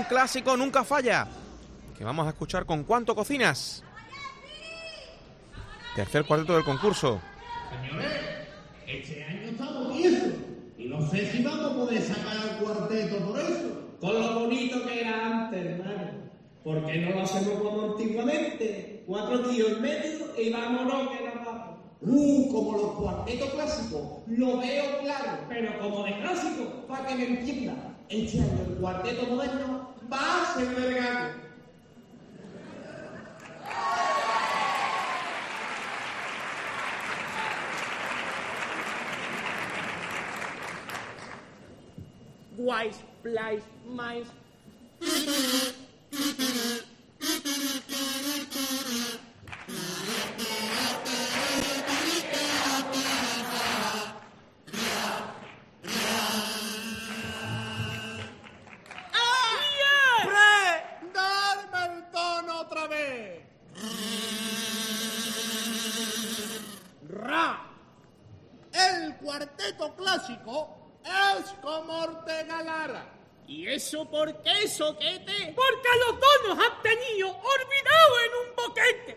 Un clásico nunca falla. Que vamos a escuchar con Cuánto cocinas. Tercer cuarteto del concurso. Señores, este año estamos viejos y no sé si vamos a poder sacar al cuarteto por eso. Con lo bonito que era antes, hermano. ¿Por qué no lo hacemos como antiguamente? 4 tíos en medio y vámonos que nos vamos. Como los cuartetos clásicos, lo veo claro. Pero como de clásico. Para que me entienda, este año el cuarteto moderno va a ser vergado. Guays, plais, mais. ¡Darme el tono otra vez! ¡Ra! El cuarteto clásico es como Ortega Lara. ¿Y eso por qué, soquete? Porque a los dos nos han tenido olvidados en un boquete.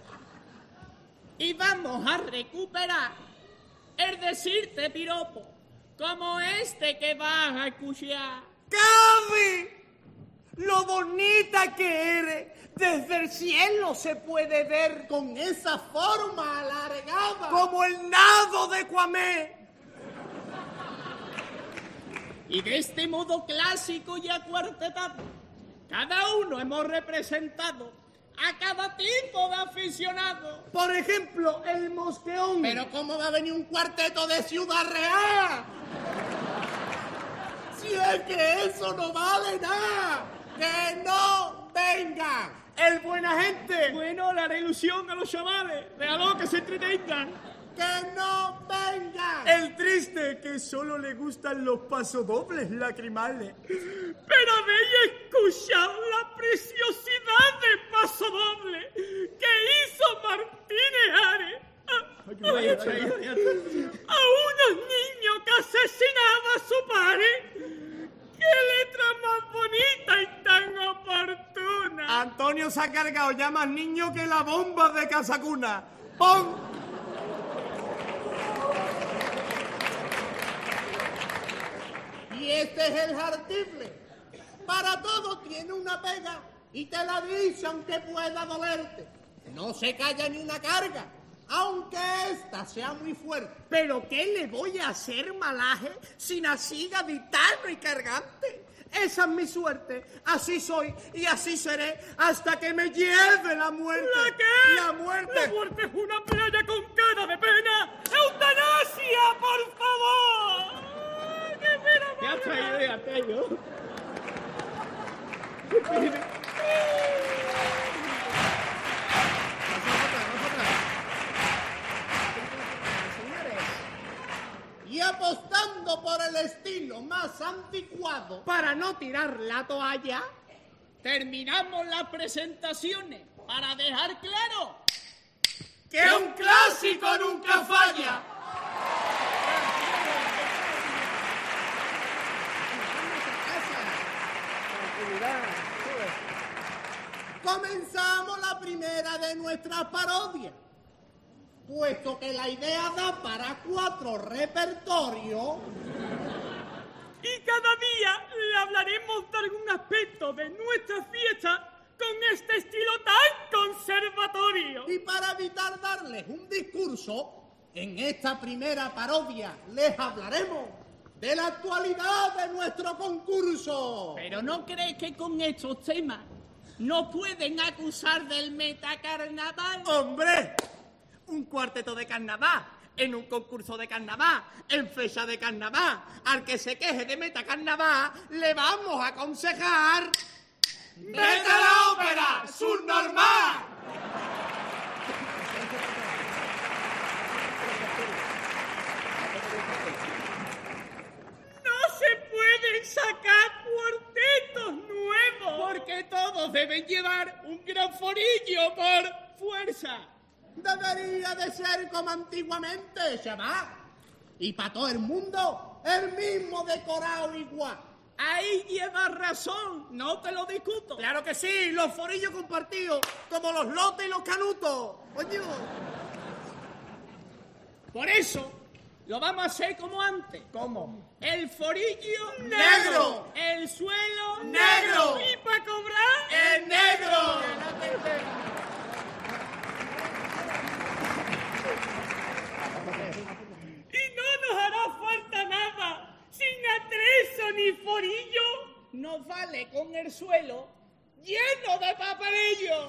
Y vamos a recuperar el decirte piropo, como este que vas a escuchar. ¡Cabe! Lo bonita que eres, desde el cielo se puede ver Con esa forma alargada. como el nado de Cuamé. Y de este modo clásico y acuartetado, cada uno hemos representado a cada tipo de aficionado. Por ejemplo, el mosqueón. Pero ¿cómo va a venir un cuarteto de Ciudad Real? Si es que eso no vale nada. ¡Que no vengan! El buena gente. Bueno, la ilusión a los chavales, déjalo que se entretengan. ¡Que no vengan! El triste, que solo le gustan los pasodobles lacrimales. Pero habéis escuchado la preciosidad del pasodoble que hizo Martínez Ares a unos niños que asesinaba a su padre. ¡Qué letra más bonita y tan oportuna! Antonio se ha cargado ya más niño que la bomba de Casacuna. ¡Pon! Y este es el jartible. Para todo tiene una pega y te la dice aunque pueda dolerte. No se calla ni una carga, aunque esta sea muy fuerte. ¿Pero qué le voy a hacer, malaje, si nací gaditano y cargante? Esa es mi suerte. Así soy y así seré hasta que me lleve la muerte. ¿La qué? La muerte. La muerte es una playa con cara de pena. ¡Eutanasia, por favor! ¡Qué pena! Ya está yo. Y apostando por el estilo más anticuado, Para no tirar la toalla. Terminamos las presentaciones para dejar claro ¡Que un clásico nunca falla! comenzamos la primera de nuestras parodias. Puesto que la idea da para 4 repertorios, y cada día le hablaremos de algún aspecto de nuestra fiesta con este estilo tan conservatorio. y para evitar darles un discurso, en esta primera parodia les hablaremos de la actualidad de nuestro concurso. Pero ¿no crees que con estos temas nos pueden acusar del metacarnaval? ¡Hombre! Un cuarteto de carnaval, en un concurso de carnaval, en fecha de carnaval. Al que se queje de metacarnaval, le vamos a aconsejar... ¡Vete a la ópera, subnormal! ¡No se pueden sacar cuartetos nuevos! Porque todos deben llevar un gran forillo por fuerza. Debería de ser como antiguamente, chaval. Y para todo el mundo, el mismo decorado igual. Ahí llevas razón, no te lo discuto. Claro que sí, los forillos compartidos, como los lotes y los canutos. Coño. Por eso, lo vamos a hacer como antes. ¿Cómo? El forillo ¡Negro! El suelo ¡Negro! ¿Y para cobrar? ¡El negro! Y no nos hará falta nada, sin atrezo ni forillo. nos vale con el suelo lleno de papelillo.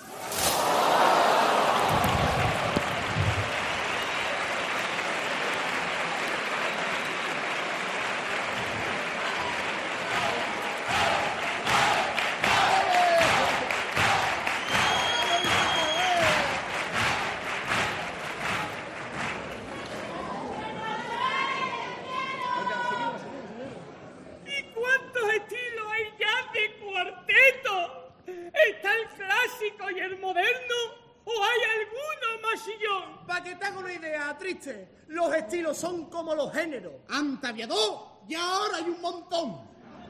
¿Y el moderno? ¿O hay alguno más sillón? Para que te haga una idea, triste, los estilos son como los géneros. Antes había dos y ahora hay un montón.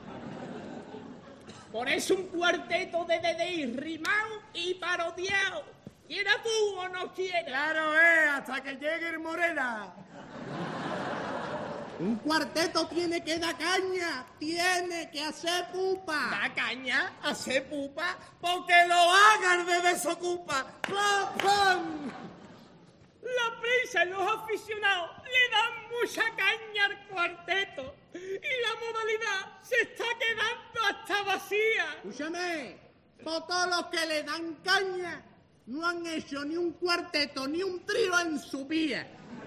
Por eso un cuarteto de DDI rimado y parodiado. ¿Quiera tú o no quieras? Claro, hasta que llegue el Morena. Un cuarteto tiene que dar caña, tiene que hacer pupa. Da caña, hace pupa, porque lo hagan de desocupa. ¡Pam, pam! La prensa y los aficionados le dan mucha caña al cuarteto y la modalidad se está quedando hasta vacía. Escúchame, por todos los que le dan caña no han hecho ni un cuarteto ni un trío en su vida.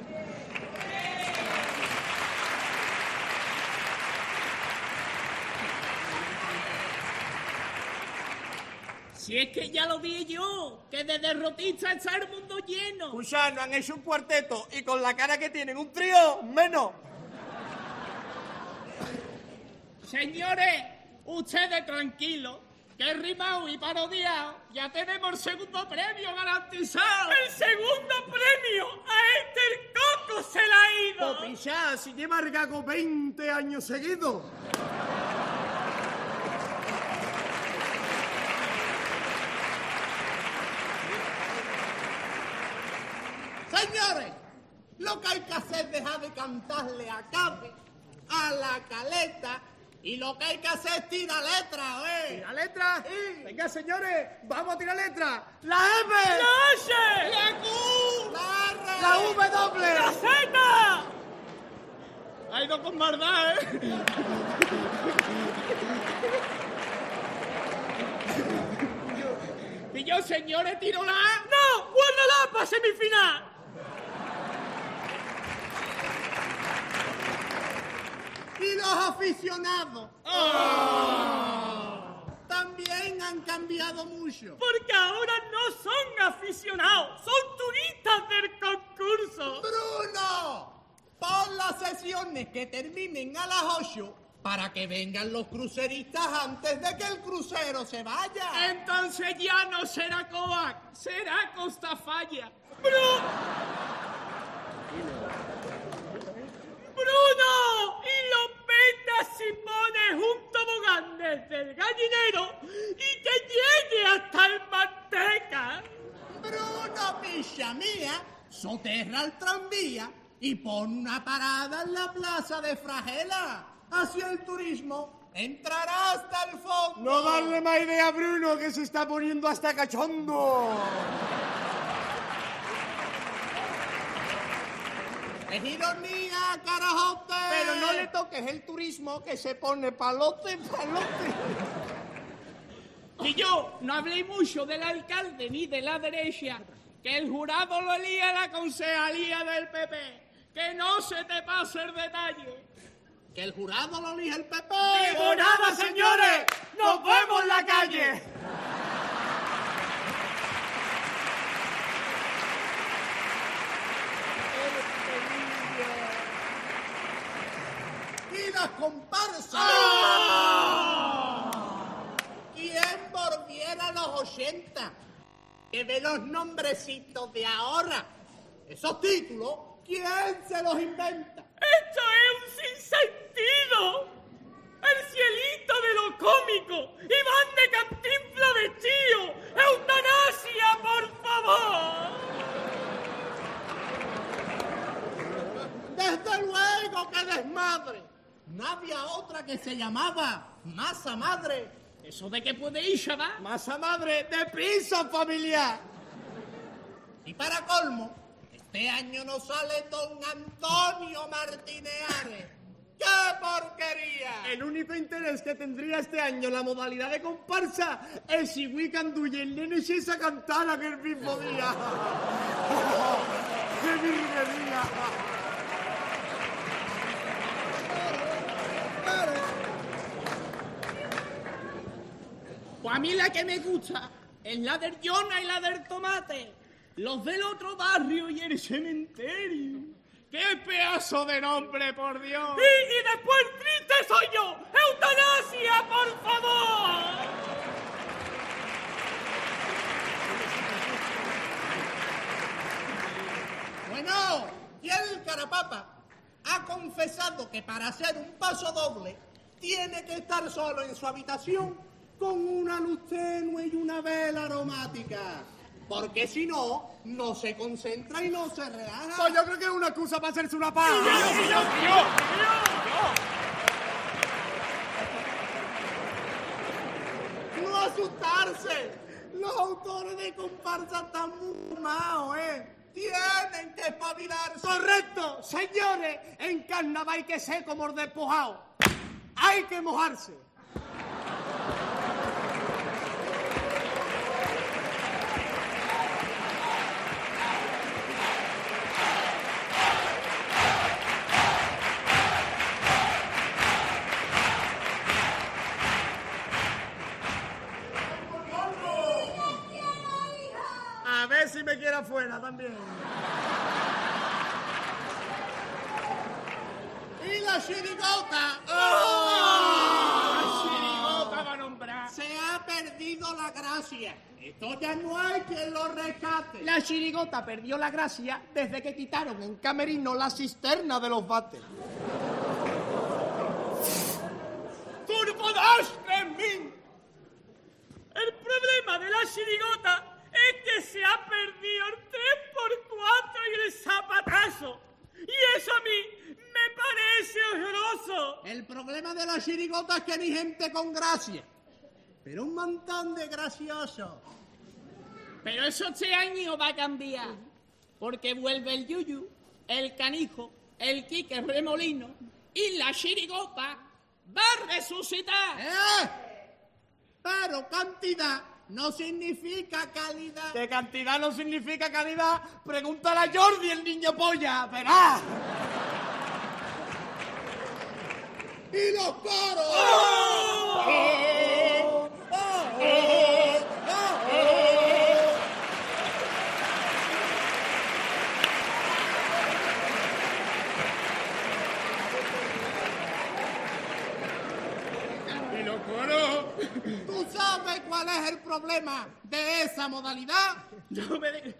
Si es que ya lo dije yo, que de derrotista está el mundo lleno. Escucha, no han hecho un cuarteto y con la cara que tienen un trío, menos. Señores, ustedes tranquilos, que rimado y parodiado ya tenemos el segundo premio garantizado. ¡El segundo premio! ¡A este el coco se la ha ido! Popichá, si lleva el gago 20 años seguidos. Señores, lo que hay que hacer es dejar de cantarle a Cabe, a la Caleta, y lo que hay que hacer es tirar letra, ¿Tira letra? Sí. Venga, señores, vamos a tirar letra. La M, ¡La H! ¡La Q! ¡La R! la W. ¡La Z! Ha ido con maldad, Y yo, señores, tiro la A. ¡No! ¡Guárdala para semifinal! Y los aficionados también han cambiado mucho. Porque ahora no son aficionados, son turistas del concurso. ¡Bruno! Pon las sesiones que terminen a las 8 para que vengan los cruceristas antes de que el crucero se vaya. Entonces ya no será Coac, será Costafalla. ¡Bruno! Y los metas si pones un tobogán desde el gallinero y que llegue hasta el manteca. Bruno, picha mía, soterra el tranvía y pon una parada en la plaza de Fragela. Así el turismo entrará hasta el fondo. No darle más idea a Bruno, que se está poniendo hasta cachondo. Es ironía, carajote. Pero no le toques el turismo, que se pone palote, palote. Y yo, no hablé mucho del alcalde ni de la derecha, que el jurado lo elía la concejalía del PP. Que no se te pase el detalle. Que el jurado lo elige el PP. ¡Digo nada, señores! ¡Nos vemos en la calle! Y las comparsas. ¿Quién volviera a los 80? Que ve los nombrecitos de ahora. Esos títulos, ¿quién se los inventa? ¡Esto es un sinsentido! ¡El lo cómico y van de Cantinflas vestido. ¡Eutanasia, por favor! Desde luego que desmadre. No había otra que se llamaba masa madre. ¿Eso de qué puede ir, chaval? Masa madre, deprisa, familia. Y para colmo, este año no sale don Antonio Martínez Ares. ¡Qué porquería! El único interés que tendría este año la modalidad de comparsa es si Wicandú y el nene Xesa cantaran el mismo día. ¡Qué virguería! Pues a mí la que me gusta es la del Yona y la del Tomate. Los del otro barrio y el cementerio. ¡Qué pedazo de nombre, por Dios! Y después triste soy yo. ¡Eutanasia, por favor! Bueno, y el carapapa ha confesado que para hacer un paso doble tiene que estar solo en su habitación con una luz tenue y una vela aromática. Porque si no, no se concentra y no se relaja. Pues yo creo que es una excusa para hacerse una paja. ¡No asustarse! Los autores de comparsa están muy malos, ¿eh? Tienen que espabilarse. Correcto, señores. En carnaval hay que ser como el despojado. Hay que mojarse. A ver si me quiere afuera también. Y la chirigota. La chirigota va a nombrar. Se ha perdido la gracia. Esto ya no hay quien lo rescate. La chirigota perdió la gracia desde que quitaron en camerino la cisterna de los bates. ¡Turbodash de mí! El problema de la chirigota es que se ha perdido el 3x4 y el zapatazo. Y eso a mí me parece horroroso. El problema de la chirigota es que ni gente con gracia. Pero un montón de graciosos. Pero eso este año va a cambiar. Porque vuelve el Yuyu, el Canijo, el Quique Remolino y la chirigota va a resucitar. Pero cantidad no significa calidad. ¿Qué cantidad no significa calidad? Pregúntale a Jordi, el niño polla. Verá. ¡Y los coros! ¿Y los coros? ¿Tú sabes cuál es el problema de esa modalidad? No me digas.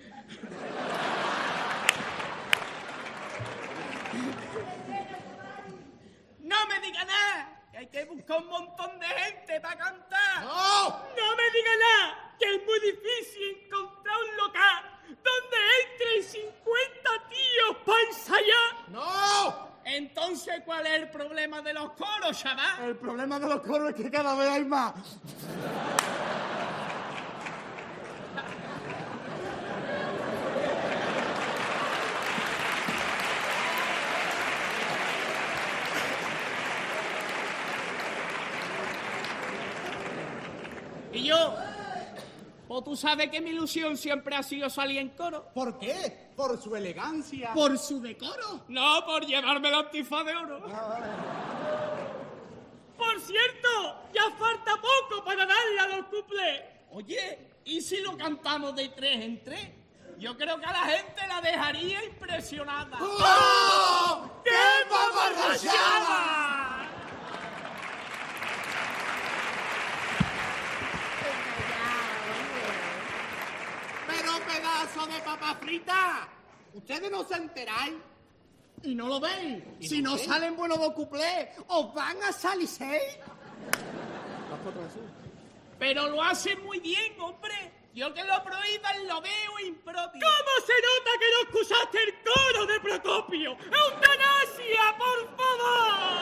No me diga nada. Que hay que buscar un montón de gente para cantar. ¡No! No me diga nada, que es muy difícil encontrar un local donde entren 50 tíos para ensayar. ¡No! Entonces, ¿cuál es el problema de los coros, chaval? El problema de los coros es que cada vez hay más. Y yo, pues tú sabes que mi ilusión siempre ha sido salir en coro. ¿Por qué? Por su elegancia. ¿Por su decoro? No, por llevarme la antifaz de oro. Por cierto, ya falta poco para darle a los cuplés. Oye, ¿y si lo cantamos de 3 en 3? Yo creo que a la gente la dejaría impresionada. ¡Oh! ¡Qué mamarrachada! Pero pedazo de papa frita. ¿Ustedes no se enteráis? ¿Y no lo veis? ¿Y Si no no qué? salen buenos dos cuplés, ¿os van a salir 6? Pero lo hace muy bien, hombre. Yo que lo prohíban lo veo impropio. ¿Cómo se nota que no escuchaste el coro de Procopio? ¡Eutanasia, por favor!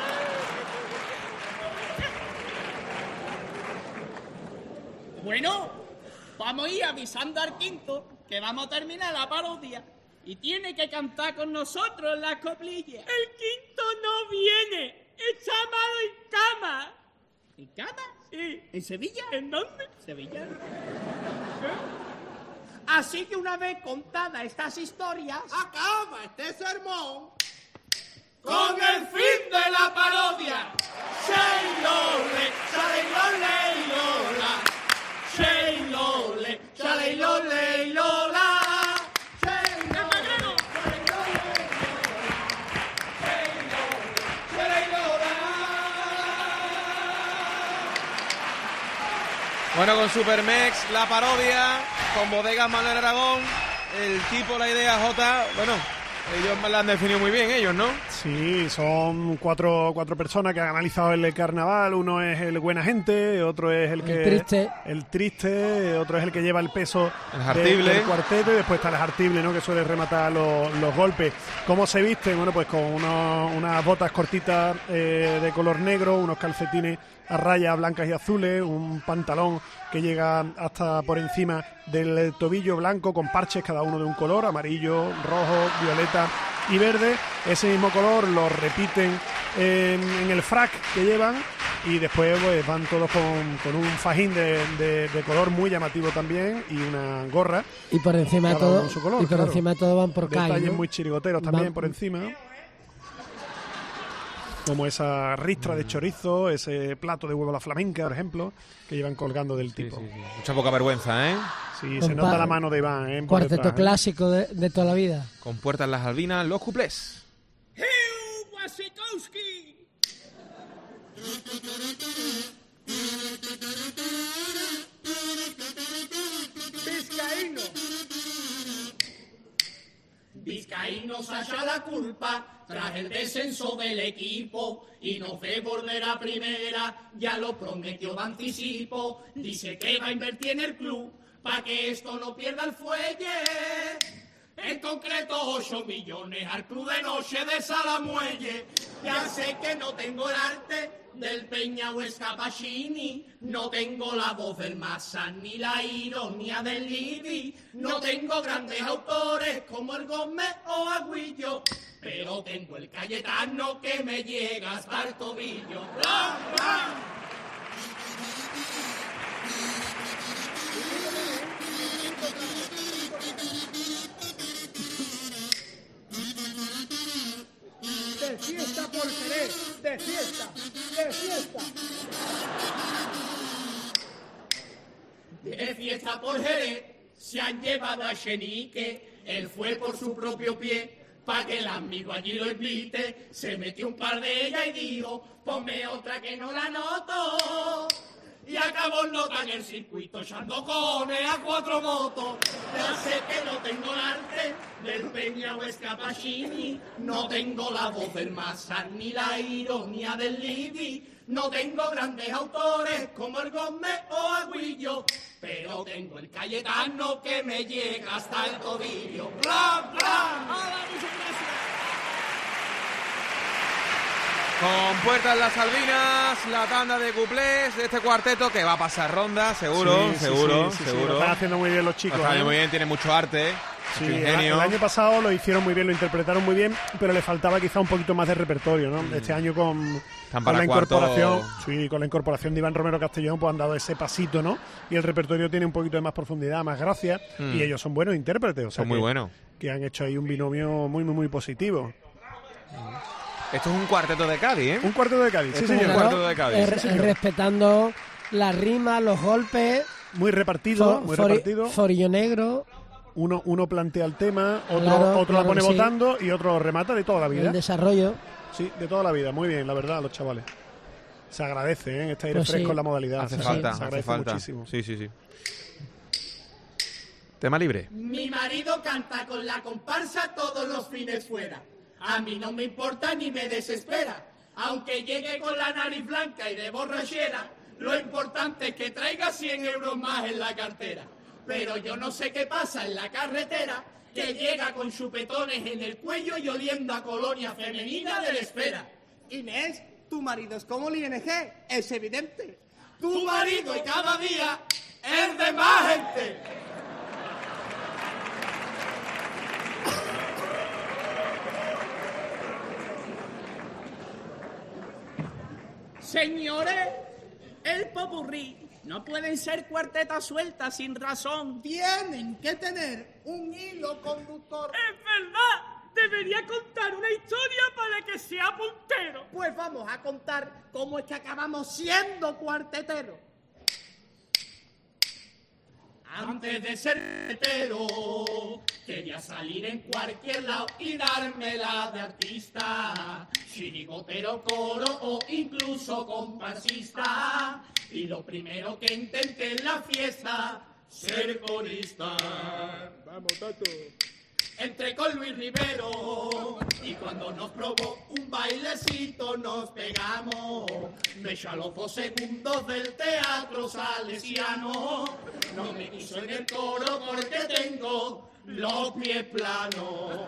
Bueno, vamos a ir avisando al quinto que vamos a terminar la parodia y tiene que cantar con nosotros las coplillas. El quinto no viene. Está malo en cama. ¿En cama? Sí. ¿En Sevilla? ¿En dónde? Sevilla. Así que una vez contadas estas historias, Acaba este sermón. con el fin de la parodia. Sheilole, shaleilole, lola. Sheilole, shaleilole, lola. Bueno, con Supermex, la parodia, con Bodegas Manuel Aragón, el tipo, la idea, Jota, bueno, ellos me la han definido muy bien, ellos, ¿no? Sí, son cuatro personas que han analizado el carnaval. Uno es el buena gente, otro es el triste, otro es el que lleva el peso El jartible. del cuarteto, y después está el jartible, ¿no?, que suele rematar los golpes. ¿Cómo se visten? Bueno, pues con unas botas cortitas de color negro, unos calcetines a rayas blancas y azules, un pantalón que llega hasta por encima del tobillo blanco con parches cada uno de un color, amarillo, rojo, violeta y verde. Ese mismo color lo repiten en el frac que llevan, y después pues van todos con un fajín de color muy llamativo también, y una gorra. Y por encima de cada uno todo, con su color, y por claro. encima de todo van por calle, Detalles ¿no? muy chirigoteros también Van- por encima, como esa ristra de chorizo, ese plato de huevo a la flamenca, por ejemplo, que llevan colgando del tipo. Sí. Mucha poca vergüenza, ¿eh? Sí, Con se nota pa- la mano de Iván, por Cuarteto detrás, clásico de toda la vida. Con puertas las albinas, los cuplés. ¡Heu, Wasikowski! Vizcaíno. Vizcaíno se echa la culpa tras el descenso del equipo y no ve volver a primera, ya lo prometió de anticipo. Dice que va a invertir en el club para que esto no pierda el fuelle. En concreto 8 millones al club de noche de Salamuelle. Ya sé que no tengo el arte del Peña Huesca Pacini, no tengo la voz del Massa ni la ironía del Lidi, no tengo grandes autores como el Gómez o Aguillo, pero tengo el Cayetano que me llega hasta el tobillo. ¡Blan, blan! De fiesta por Jerez, de fiesta, de fiesta. De fiesta por Jerez se han llevado a Chenique, él fue por su propio pie, pa' que el amigo allí lo invite, se metió un par de ellas y dijo, ponme otra que no la noto. Y acabó el nota en el circuito echando cojones a 4 motos. Ya sé que no tengo el arte del Peña Huesca Pacini, no tengo la voz del Massa ni la ironía del Lidi, no tengo grandes autores como el Gómez o Aguillo, pero tengo el Cayetano que me llega hasta el tobillo. ¡Blan, blan! ¡Hola, muchas gracias! Con puertas las albinas, la tanda de cuplés de este cuarteto que va a pasar ronda, seguro, Sí, seguro. lo están haciendo muy bien los chicos. Lo están haciendo ¿eh? muy bien, tiene mucho arte, Sí, mucho ingenio. el año pasado lo hicieron muy bien, lo interpretaron muy bien, pero le faltaba quizá un poquito más de repertorio, ¿no? Este año con para la cuarto. incorporación, sí, con la incorporación de Iván Romero Castellón, pues han dado ese pasito, ¿no? Y el repertorio tiene un poquito de más profundidad, más gracia, y ellos son buenos intérpretes, o sea, Son muy buenos. que han hecho ahí un binomio muy, muy, muy positivo. Esto es un cuarteto de Cádiz, ¿eh? Un cuarteto de Cádiz, sí, Esto es un señor. cuarteto de Cádiz. Respetando la rima, los golpes. Muy repartido, muy repartido. Forillo negro, Uno plantea el tema, otro Claro, la pone que sí. votando y otro remata de toda la vida. el desarrollo. Sí, de toda la vida. Muy bien, la verdad, los chavales. Se agradece, ¿eh? Este aire Pues fresco sí. en la modalidad. Hace Se falta, agradece hace falta. muchísimo. Sí, sí, sí. Tema libre. Mi marido canta con la comparsa todos los fines fuera. A mí no me importa ni me desespera. Aunque llegue con la nariz blanca y de borrachera, Lo importante es que traiga 100 euros más en la cartera. Pero yo no sé qué pasa en la carretera, que llega con chupetones en el cuello y oliendo a colonia femenina de la espera. Inés, tu marido es como el ING, es evidente. Tu marido y cada día es de más gente. Señores, el popurrí no pueden ser cuartetas sueltas sin razón. Tienen que tener un hilo conductor. ¡Es verdad! Debería contar una historia para que sea puntero. Pues vamos a contar cómo es que acabamos siendo cuarteteros. Antes de ser hetero, quería salir en cualquier lado y dármela de artista, chirigotero, coro o incluso comparsista. Y lo primero que intenté en la fiesta, ser corista. Vamos, Tato. Entré con Luis Rivero y cuando nos probó un bailecito nos pegamos. Me echó a los 2 segundos del teatro salesiano. No me quiso en el coro porque tengo los pies planos.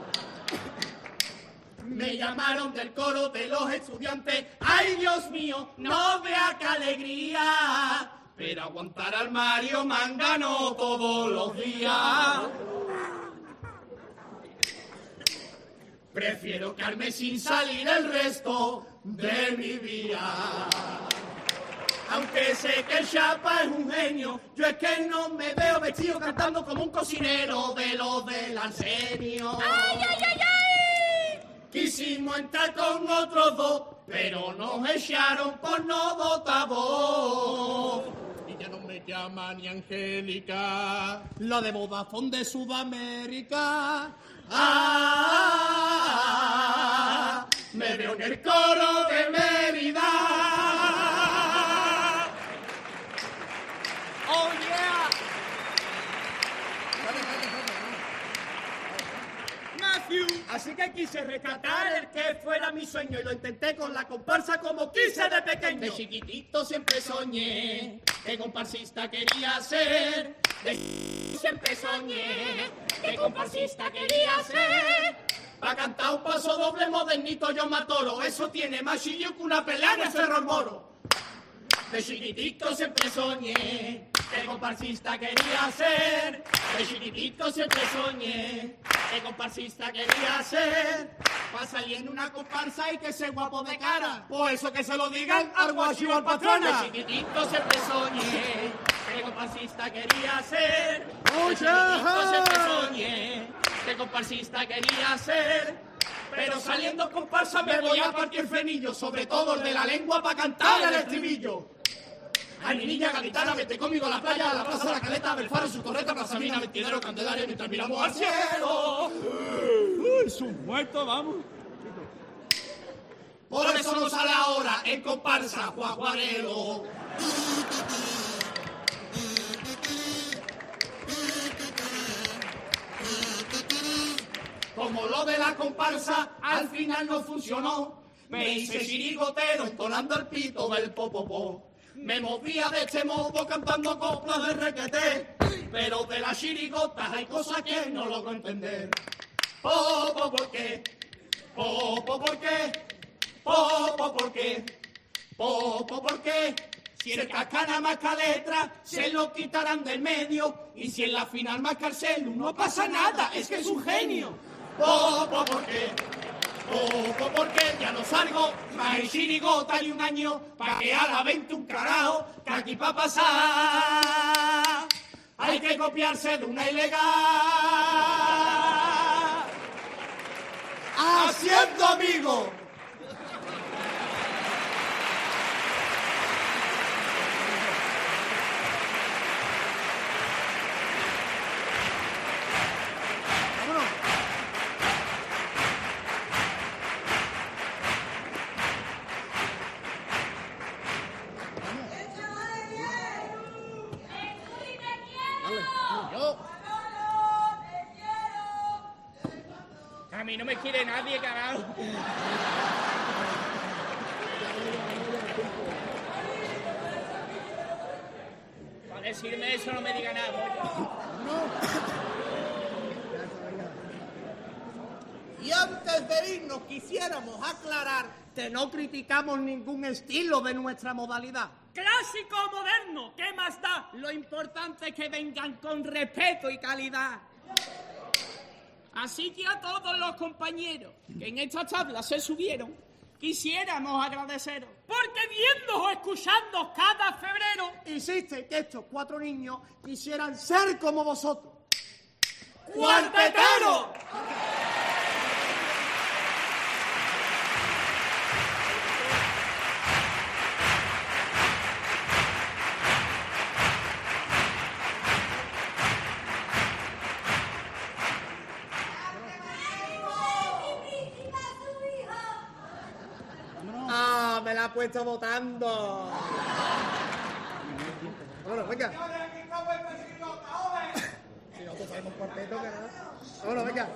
Me llamaron del coro de los estudiantes. ¡Ay, Dios mío! ¡No vea qué alegría! Pero aguantar al Mario Mangano todos los días. Prefiero quedarme sin salir el resto de mi vida. Aunque sé que el Chapa es un genio, yo es que no me veo vestido cantando como un cocinero de los del Arsenio. ¡Ay, ay, ay, ay! Quisimos entrar con otros 2, pero nos echaron por no votar voz. Y ya no me llama ni Angélica, La de Vodafone de Sudamérica. Me veo en el coro de Mérida. ¡Oh, yeah! Matthew. Así que quise rescatar el que fuera mi sueño y lo intenté con la comparsa como quise de pequeño. De chiquitito siempre soñé que comparsista quería ser. Siempre soñé que comparsista quería ser. Pa' cantar un paso doble modernito yo matoro. Eso tiene más chillo que una pelea en el Cerro Moro. De chiquitito siempre soñé que comparsista quería ser. De chiquitito siempre soñé que comparsista quería ser. Pa' salir en una comparsa y que ser guapo de cara. Por eso que se lo digan al guachi o al patrona. De chiquitito siempre soñé que comparsista quería ser. De chiquitito siempre soñé que comparsista quería ser. Pero saliendo comparsa me voy a partir el frenillo, sobre todo el de la lengua para cantar el estribillo. Ay, mi niña gaditana, vete conmigo a la playa, a la plaza, la caleta, Belfaro, su torreta, Plaza Mina, Mentidero, Candelaria, mientras miramos al cielo. ¡Sus muertos, vamos! Por eso no sale ahora en comparsa, Juaguarelo. Como lo de la comparsa al final no funcionó, me hice chirigotero entonando el pito del popopó. Me movía de este modo cantando coplas de requeté, pero de las chirigotas hay cosas que no logro entender. Popo, ¿por qué? Popo, ¿por qué? Popo, ¿por qué? Popo, ¿por qué? Si el cascana marca letra, se lo quitarán del medio, y si en la final marca el celu, no pasa nada, es que es un genio. Popo, ¿por qué? Popo, ¿por qué? Ya no salgo, más el chirigota y un año, pa' que a la 20 un carajo, que aquí pa' pasar hay que copiarse de una ilegal. Haciendo amigos. A mí no me quiere nadie, carajo. decirme eso no me diga nada. Y antes de irnos quisiéramos aclarar que no criticamos ningún estilo de nuestra modalidad. Clásico o moderno, ¿qué más da? Lo importante es que vengan con respeto y calidad. Así que a todos los compañeros que en esta tabla se subieron, quisiéramos agradeceros. Porque viéndoos o escuchándoos cada febrero, Hiciste que estos 4 niños quisieran ser como vosotros. ¡Cuartetero! ¡Ah, me la ha puesto votando! Bueno, venga. Si nosotros sabemos cuarteto, que nada. Bueno, venga.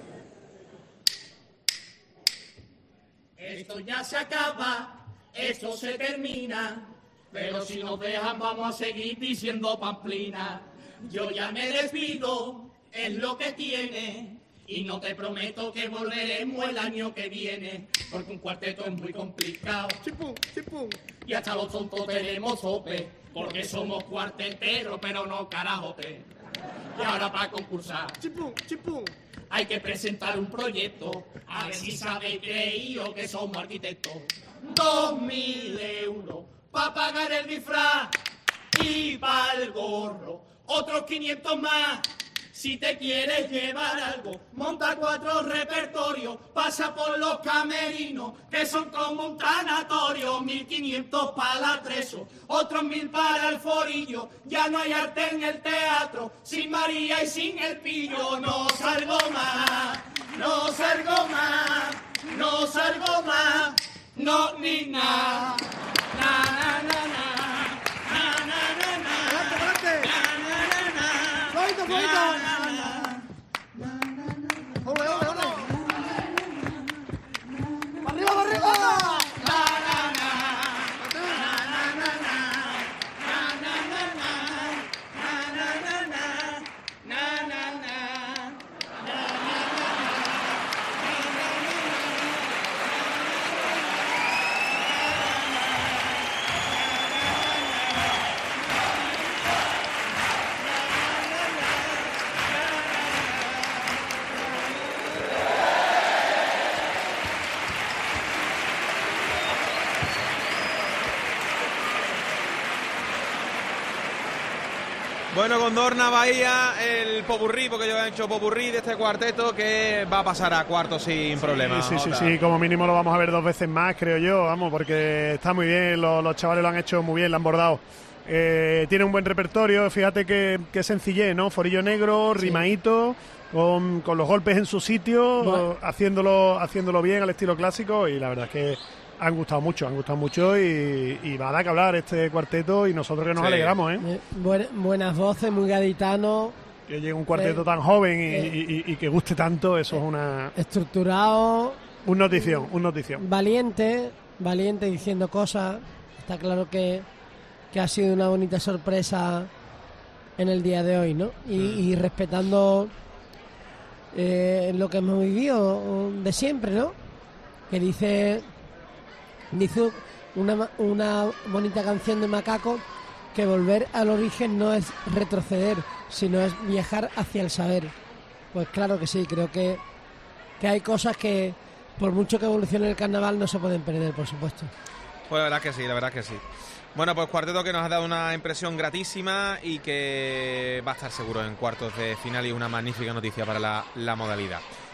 Esto ya se acaba, esto se termina, pero si nos dejan vamos a seguir diciendo pamplina. Yo ya me despido, es lo que tiene, y no te prometo que volveremos el año que viene, porque un cuarteto es muy complicado. Chipum, chipum. Y hasta los tontos tenemos tope, porque somos cuarteteros, pero no carajote. Y ahora para concursar, Chipum, chipum. hay que presentar un proyecto, a ver si sabéis creído que somos arquitectos. 2.000 euros para pagar el disfraz y para el gorro, otros 500 más. Si te quieres llevar algo, monta 4 repertorios, pasa por los camerinos, que son como un tanatorio. 1.500 para el atrezo, otros 1.000 para el forillo. Ya no hay arte en el teatro, sin María y sin el pillo. No salgo más, no salgo más, no salgo más, no ni nada. Na, na, na, na, na, na, na, na. ¡Adelante, adelante! ¡Flojito, flojito! ¡Ole, ole, ole! ¡Arriba, arriba! Bueno, con Dorna Bahía, el popurrí, porque yo he hecho popurrí de este cuarteto que va a pasar a cuartos sin problema. Sí, como mínimo lo vamos a ver 2 veces más, creo yo, vamos, porque está muy bien, los chavales lo han hecho muy bien, lo han bordado. Tiene un buen repertorio, fíjate que sencillez, ¿no? Forillo negro, rimadito, con los golpes en su sitio, Bueno. haciéndolo bien al estilo clásico, y la verdad es que han gustado mucho y va a dar que hablar este cuarteto, y nosotros que nos alegramos, ¿eh? Buenas voces, muy gaditano, Que llegue un cuarteto tan joven y que guste tanto, eso es una estructurado, notición. valiente diciendo cosas. Está claro que ha sido una bonita sorpresa en el día de hoy, ¿no? Y respetando lo que hemos vivido de siempre, ¿no? Que dice una bonita canción de Macaco, que volver al origen no es retroceder, sino es viajar hacia el saber. Pues claro que sí, creo que hay cosas que, por mucho que evolucione el carnaval, no se pueden perder, por supuesto. Pues la verdad que sí. Bueno, pues cuarteto que nos ha dado una impresión gratísima y que va a estar seguro en cuartos de final, y una magnífica noticia para la modalidad.